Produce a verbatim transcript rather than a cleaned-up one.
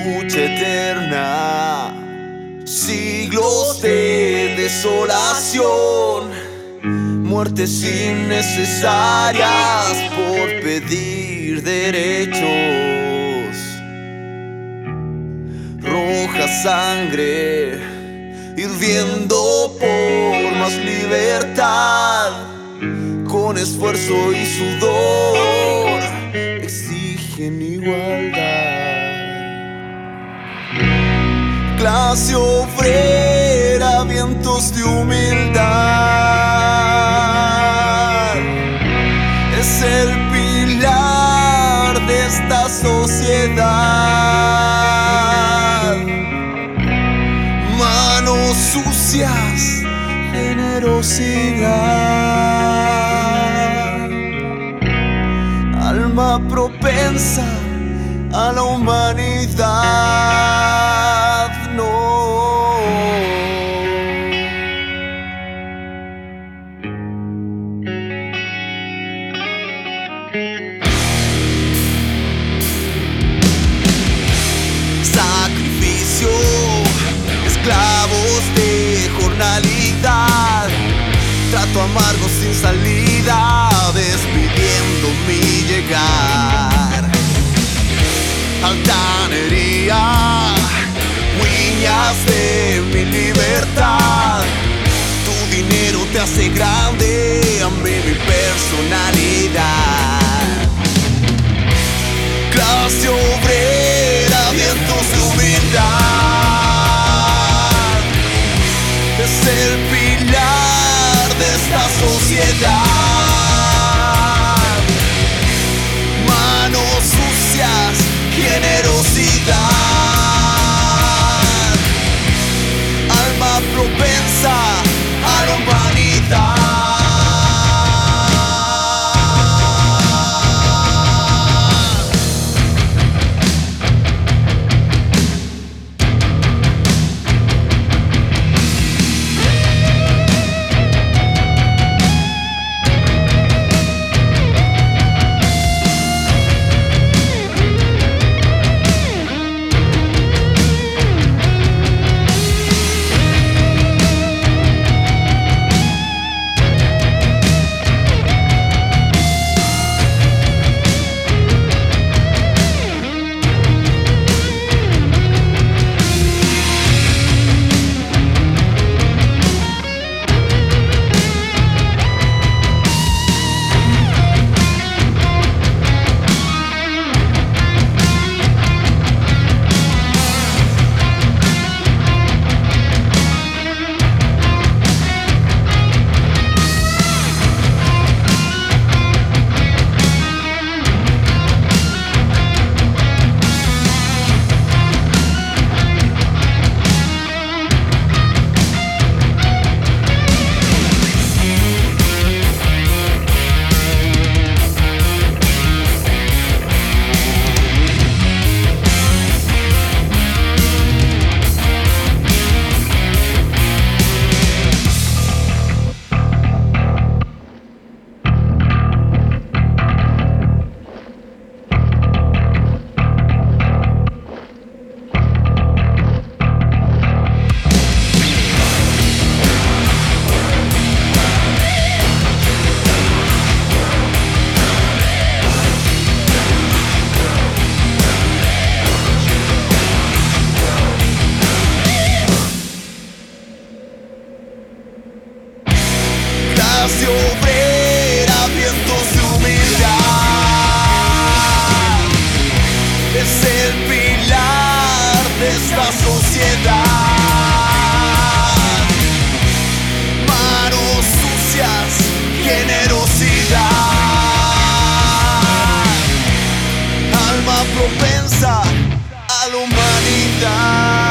lucha eterna, siglos de desolación, muertes innecesarias por pedir derechos, roja sangre hirviendo por más libertad, con esfuerzo y sudor exigen igualdad. Clase obrera, vientos de humildad, es el pilar de esta sociedad. Manos sucias, generosidad, alma propensa a la humanidad. No. Sacrificio, esclavos de jornalidad, trato amargo sin salida, despidiendo mi llegar. Altanería, huellas de mi libertad, tu dinero te hace grande, a mí mi personalidad. Clase obrera, vientos de humildad, es el pilar de esta sociedad. Manos sucias, generosidad, alma propensa a la humanidad. Clase obrera, vientos de humildad, es el pilar de esta sociedad. Manos sucias, generosidad, alma propensa a la humanidad.